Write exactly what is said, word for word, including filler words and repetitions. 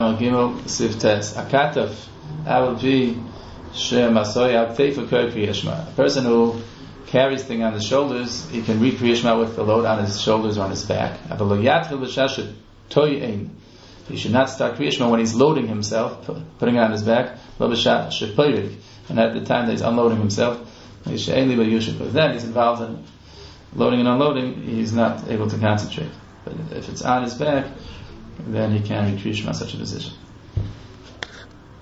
Gimel Sivtes Akataf Aval P Shem Asoya Teifa Koi Kriyashma. A person who carries thing on his shoulders, he can read Kriyashma with the load on his shoulders or on his back. He should not start Kriyashma when he's loading himself, putting it on his back, and at the time that he's unloading himself, then he's involved in loading and unloading, he's not able to concentrate. But if it's on his back, then he can read Kriyashma in such a position.